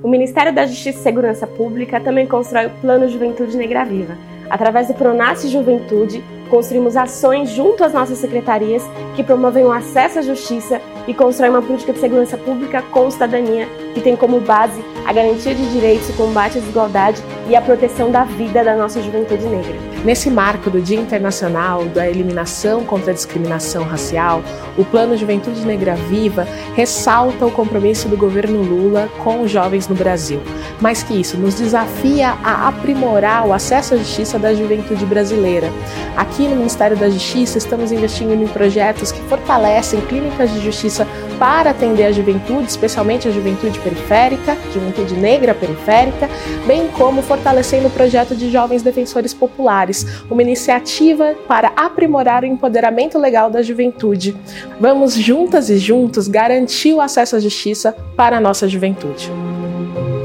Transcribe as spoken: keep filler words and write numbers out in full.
o Ministério da Justiça e Segurança Pública também constrói o Plano Juventude Negra Viva. Através do Pronasce Juventude, construímos ações junto às nossas secretarias que promovem o acesso à justiça e constroem uma política de segurança pública com cidadania que tem como base a garantia de direitos, o combate à desigualdade e a proteção da vida da nossa juventude negra. Nesse marco do Dia Internacional da Eliminação contra a Discriminação Racial, o Plano Juventude Negra Viva ressalta o compromisso do governo Lula com os jovens no Brasil. Mais que isso, nos desafia a aprimorar o acesso à justiça da juventude brasileira. Aqui no Ministério da Justiça estamos investindo em projetos que fortalecem clínicas de justiça para atender a juventude, especialmente a juventude periférica, juventude negra periférica, bem como fortalecendo o projeto de Jovens Defensores Populares, uma iniciativa para aprimorar o empoderamento legal da juventude. Vamos juntas e juntos garantir o acesso à justiça para a nossa juventude.